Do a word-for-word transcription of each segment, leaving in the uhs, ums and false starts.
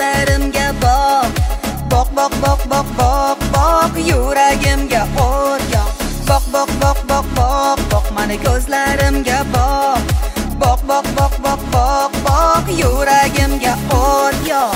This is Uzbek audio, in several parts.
ko'zlarimga boq. Boq boq boq boq boq boq yuragimga o't yoq. Boq boq boq boq boq boq mani ko'zlarimga boq. Boq boq boq boq boq boq yuragimga o't yoq.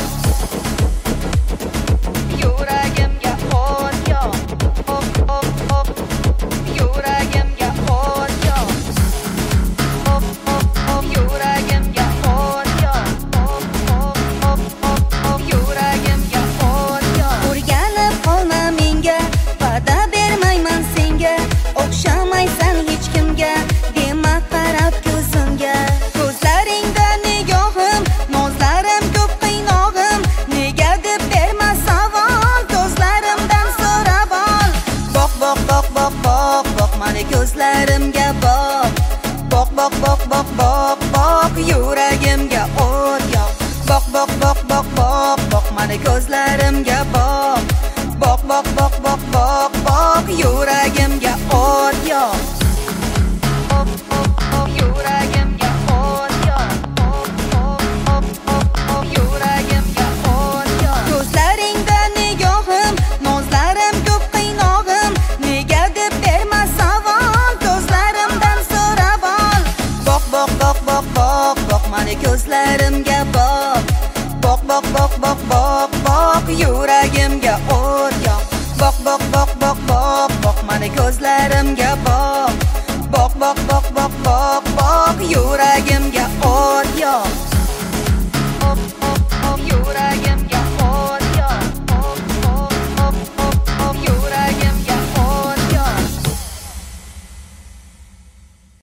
Yuragimga o't yoq. Boq boq boq yuragimga o't yoq. Boq boq boq yuragimga o't yoq. Boq boq boq boq boq yuragimga o't yoq. O'rganib qolma menga, va'da bermayman senga. O'xshamaysan hech kimga, dema qarab ko'zimga. Ko'zlaringda nigohim, nozlarim ko'p qiynog'im. Nega deb berma savol, ko'zlarimdan so'rab ol. Boq boq boq boq boq boq mani ko'zlarimga boq. Boq boq boq boq boq boq yuragimga o't yoq. Boq boq boq boq boq boq mani ko'zlarimga boq. Boq boq boq boq boq boq yuragimga o't yoq. Boq boq boq yuragimga o't yoq. Boq boq boq boq boq yuragimga o't yoq. Ko'zlaringda nigohim, nozlarim ko'p qiynog'im. Nega deb berma savol, ko'zlarimdan so'rab ol. Boq boq boq boq boq boq mani ko'zlarimga boq. Boq boq boq boq boq boq yuragimga o't yoq. Boq boq boq boq boq boq mani ko'zlarimga boq. Boq boq boq boq boq boq yuragimga o't yoq.